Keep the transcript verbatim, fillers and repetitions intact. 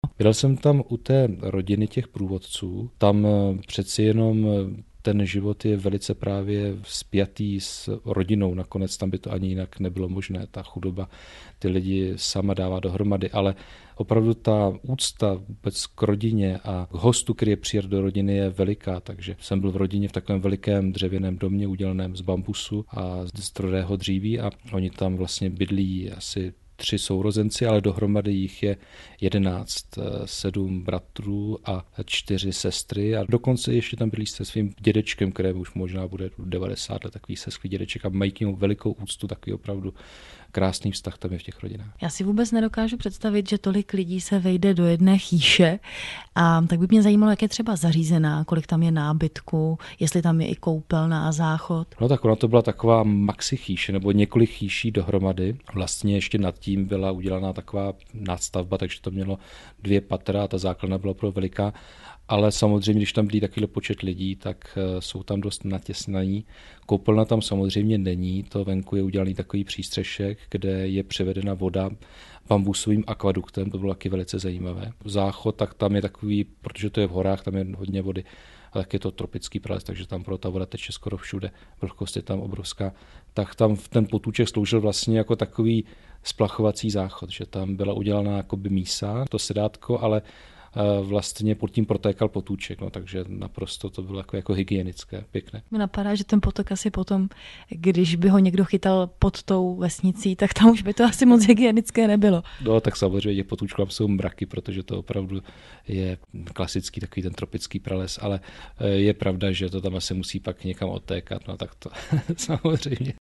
Byl jsem tam u té rodiny těch průvodců, tam přeci jenom ten život je velice právě spjatý s rodinou, nakonec tam by to ani jinak nebylo možné, ta chudoba ty lidi sama dává dohromady, ale opravdu ta úcta vůbec k rodině a k hostu, který je přijat do rodiny, je veliká, takže jsem byl v rodině v takovém velikém dřevěném domě udělaném z bambusu a z tvrdého dříví a oni tam vlastně bydlí asi tři sourozenci, ale dohromady jich je jedenáct, sedm bratrů a čtyři sestry a dokonce ještě tam byli se svým dědečkem, kterému už možná bude devadesát let, takový sesklý dědeček a mají k němu velikou úctu, takový opravdu krásný vztah tam je v těch rodinách. Já si vůbec nedokážu představit, že tolik lidí se vejde do jedné chýše a tak by mě zajímalo, jak je třeba zařízená, kolik tam je nábytku, jestli tam je i koupelna a záchod. No tak ona to byla taková maxi chýše, nebo několik chýší dohromady. Vlastně ještě nad tím byla udělaná taková nadstavba, takže to mělo dvě patra a ta základna byla opravdu veliká. Ale samozřejmě, když tam bydlí takovýhle počet lidí, tak jsou tam dost natěsnaní. Koupelna tam samozřejmě není, to venku je udělaný takový přístřešek, kde je převedena voda bambusovým akvaduktem, to bylo taky velice zajímavé. Záchod, tak tam je takový, protože to je v horách, tam je hodně vody, a tak je to tropický prales, takže tam pro ta voda teče skoro všude, vlhkost je tam obrovská. Tak tam ten potůček sloužil vlastně jako takový splachovací záchod, že tam byla udělaná jakoby mísa, to sedátko, ale vlastně pod tím protékal potůček, no, takže naprosto to bylo jako, jako hygienické, pěkné. Mě napadá, že ten potok asi potom, když by ho někdo chytal pod tou vesnicí, tak tam už by to asi moc hygienické nebylo. No tak samozřejmě těch potůčků tam jsou mraky, protože to opravdu je klasický takový ten tropický prales, ale je pravda, že to tam asi musí pak někam odtékat, no tak to samozřejmě.